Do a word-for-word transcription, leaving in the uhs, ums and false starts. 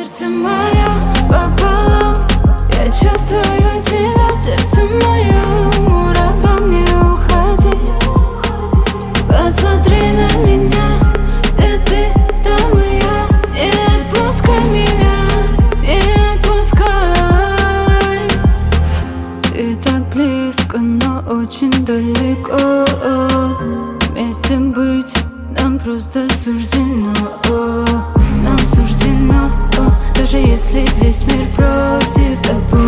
сердце мое пополам. Я чувствую тебя, сердце мое. Ураган, не уходи. Посмотри на меня, где ты, там и я. Не отпускай меня, не отпускай. Ты так близко, но очень далеко. Вместе быть нам просто суждено. Нам суждено, даже если весь мир против, с тобой